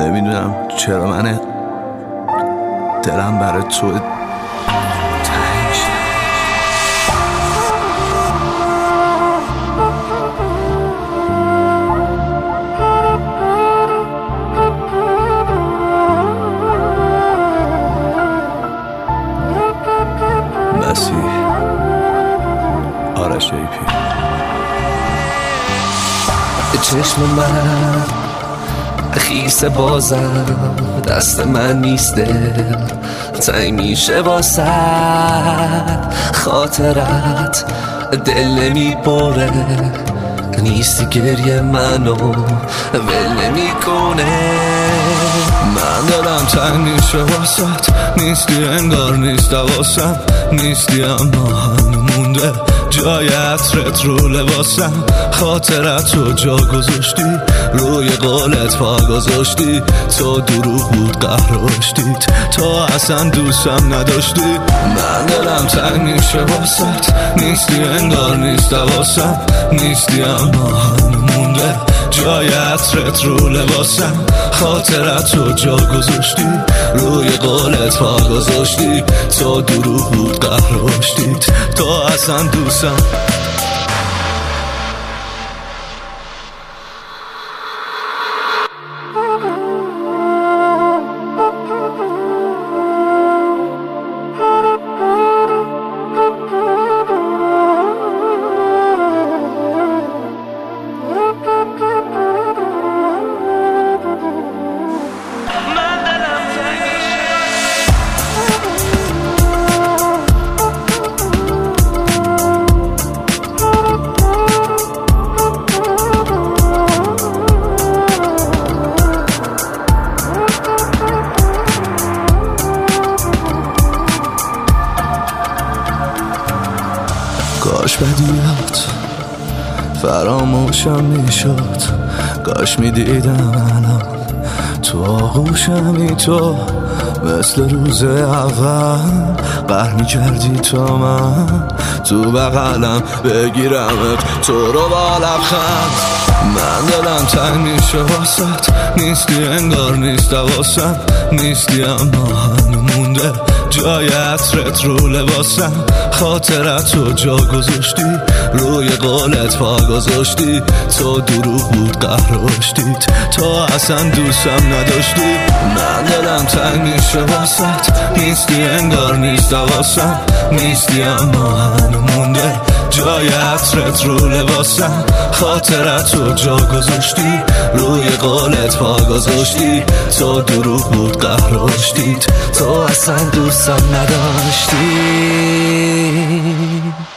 نمیدونم چرا من دلم برای تو مسیح آرش ایپی. چشم من خیس بازم، دست من نیست دل تنگ میشه واسه خاطرت، دل نمیبره نیستی گریه منو ول نمیکنه. من دلم تنگ میشه واسط، نیستی انگار نیست حواسم، نیستی اما هم مونده جای عطرت رو لباسم. خاطرت رو جا گذاشتی، روی قولت پا گذاشتی، تو دروغ بود قهرشتید، تو اصلا دوستم نداشتی. من دلم تنگ میشه واسط، نیستی انگار نیست حواسم، نیستی اما هم مونده جای عطرت رو لباسم. خاطرت رو جا گذاشتی، روی قولت پا گذاشتی، تو دروغ بود قهرشتید، تو اصلا دوستم. کاش بدیات فراموشم میشد، کاش میدیدم الان تو آغوشمی، تو مثل روز اول قهر میکردی تا من تو بغلم بگیرمت، تو رو با لبخند. من دلم تنگ میشه واسط، نیستی انگار نیست حواسم، نیستی اما هم مونده جای عطرت رو لباسم. خاطرت رو جا گذاشتی، روی قولت پا گذاشتی، تو دروغ بود قهرشتید، تو اصلا دوستم نداشتی. من دلم تنگ میشه واسط، نیستی انگار نیست حواسم، نیستی اما هم مونده جای عطرت رو لباسم. خاطرت رو جا گذاشتی، روی قولت پا گذاشتی، تو دروغ بود قهرشتید، تو اصلا دوستم نداشتی.